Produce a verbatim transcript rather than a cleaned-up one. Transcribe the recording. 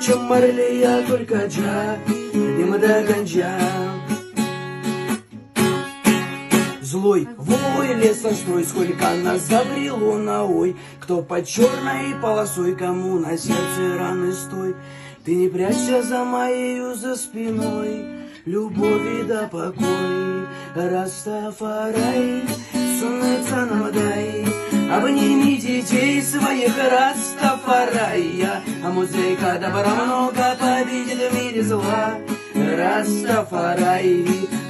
чем Марли, я только Джа, дыма да ганджа. Злой вой лесострой, сколько нас забрело на ой, кто под черной полосой, кому на сердце раны стой. Ты не прячься за моею за спиной, любови да покой, Растафарай, сунется нам дай. Обними детей своих, Растафарая, а музыка добра много победит в мире зла, Растафарай.